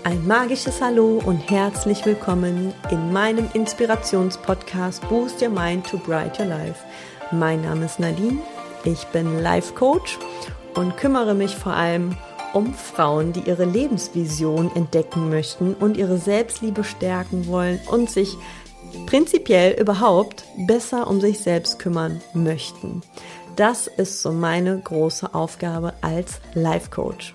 Ein magisches Hallo und herzlich willkommen in meinem Inspirationspodcast Boost Your Mind to Bright Your Life. Mein Name ist Nadine, ich bin Life Coach und kümmere mich vor allem um Frauen, die ihre Lebensvision entdecken möchten und ihre Selbstliebe stärken wollen und sich prinzipiell überhaupt besser um sich selbst kümmern möchten. Das ist so meine große Aufgabe als Life Coach.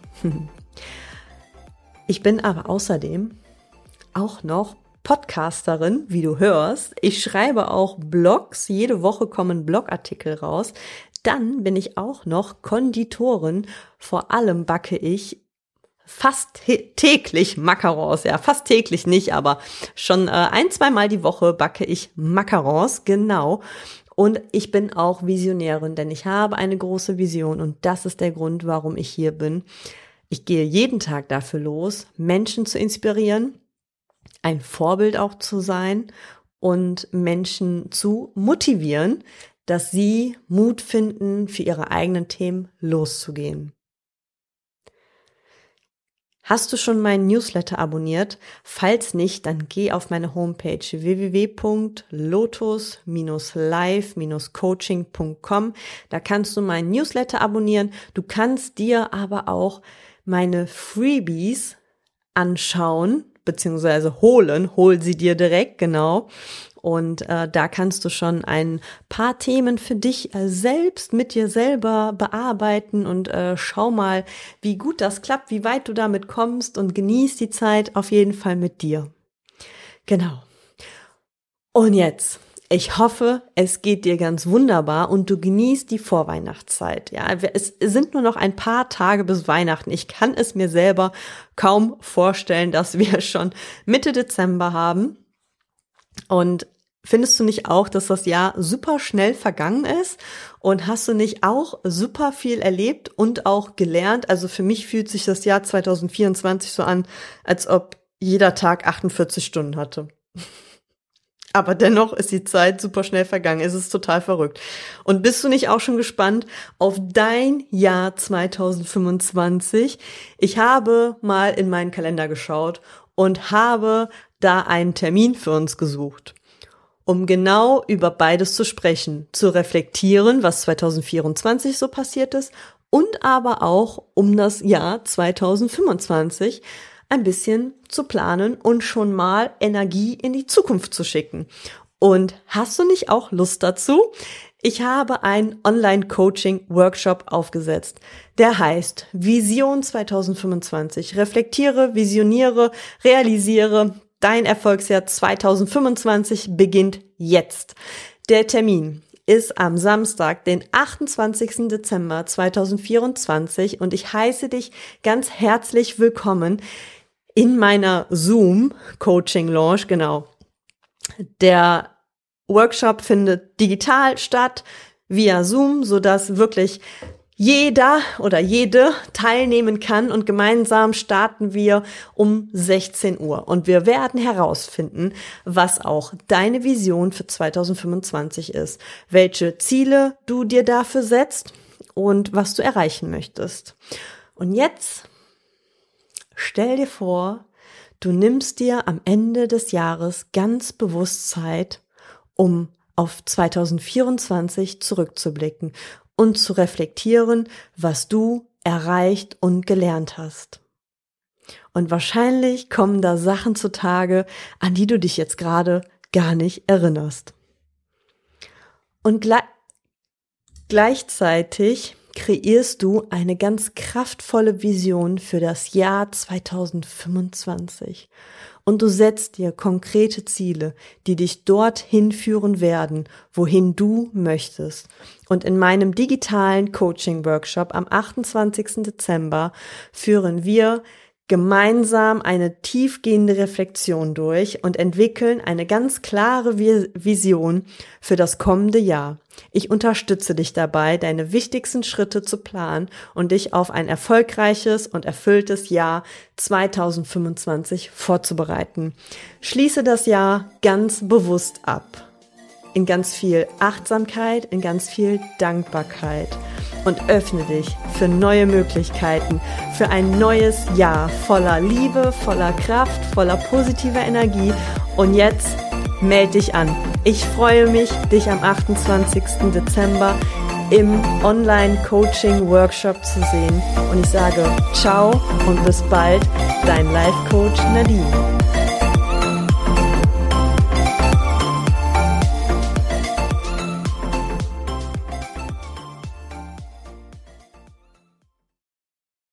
Ich bin aber außerdem auch noch Podcasterin, wie du hörst. Ich schreibe auch Blogs. Jede Woche kommen Blogartikel raus. Dann bin ich auch noch Konditorin. Vor allem backe ich fast täglich Macarons. Ja, fast täglich nicht, aber schon 1-2 Mal die Woche backe ich Macarons. Genau. Und ich bin auch Visionärin, denn ich habe eine große Vision und das ist der Grund, warum ich hier bin. Ich gehe jeden Tag dafür los, Menschen zu inspirieren, ein Vorbild auch zu sein und Menschen zu motivieren, dass sie Mut finden, für ihre eigenen Themen loszugehen. Hast du schon meinen Newsletter abonniert? Falls nicht, dann geh auf meine Homepage www.lotus-life-coaching.com. Da kannst du meinen Newsletter abonnieren. Du kannst dir aber auch meine Freebies anschauen, beziehungsweise hol sie dir direkt, genau. Und da kannst du schon ein paar Themen für dich selbst mit dir selber bearbeiten und schau mal, wie gut das klappt, wie weit du damit kommst und genieß die Zeit auf jeden Fall mit dir. Genau. Und jetzt, ich hoffe, es geht dir ganz wunderbar und du genießt die Vorweihnachtszeit. Ja, es sind nur noch ein paar Tage bis Weihnachten. Ich kann es mir selber kaum vorstellen, dass wir schon Mitte Dezember haben. Und findest du nicht auch, dass das Jahr super schnell vergangen ist? Und hast du nicht auch super viel erlebt und auch gelernt? Also für mich fühlt sich das Jahr 2024 so an, als ob jeder Tag 48 Stunden hatte. Aber dennoch ist die Zeit super schnell vergangen. Es ist total verrückt. Und bist du nicht auch schon gespannt auf dein Jahr 2025? Ich habe mal in meinen Kalender geschaut und habe da einen Termin für uns gesucht, um genau über beides zu sprechen, zu reflektieren, was 2024 so passiert ist und aber auch um das Jahr 2025 ein bisschen zu planen und schon mal Energie in die Zukunft zu schicken. Und hast du nicht auch Lust dazu? Ich habe einen Online-Coaching-Workshop aufgesetzt, der heißt Vision 2025. Reflektiere, visioniere, realisiere. Dein Erfolgsjahr 2025 beginnt jetzt. Der Termin ist am Samstag, den 28. Dezember 2024 und ich heiße dich ganz herzlich willkommen in meiner Zoom-Coaching-Lounge, genau. Der Workshop findet digital statt, via Zoom, sodass wirklich jeder oder jede teilnehmen kann und gemeinsam starten wir um 16 Uhr. Und wir werden herausfinden, was auch deine Vision für 2025 ist, welche Ziele du dir dafür setzt und was du erreichen möchtest. Und jetzt stell dir vor, du nimmst dir am Ende des Jahres ganz bewusst Zeit, um auf 2024 zurückzublicken und zu reflektieren, was du erreicht und gelernt hast. Und wahrscheinlich kommen da Sachen zutage, an die du dich jetzt gerade gar nicht erinnerst. Und gleichzeitig kreierst du eine ganz kraftvolle Vision für das Jahr 2025. Und du setzt dir konkrete Ziele, die dich dorthin führen werden, wohin du möchtest. Und in meinem digitalen Coaching-Workshop am 28. Dezember führen wir gemeinsam eine tiefgehende Reflexion durch und entwickeln eine ganz klare Vision für das kommende Jahr. Ich unterstütze dich dabei, deine wichtigsten Schritte zu planen und dich auf ein erfolgreiches und erfülltes Jahr 2025 vorzubereiten. Schließe das Jahr ganz bewusst ab. In ganz viel Achtsamkeit, in ganz viel Dankbarkeit. und öffne dich für neue Möglichkeiten, für ein neues Jahr voller Liebe, voller Kraft, voller positiver Energie. Und jetzt melde dich an. Ich freue mich, dich am 28. Dezember im Online-Coaching-Workshop zu sehen. Und ich sage ciao und bis bald, dein Life-Coach Nadine.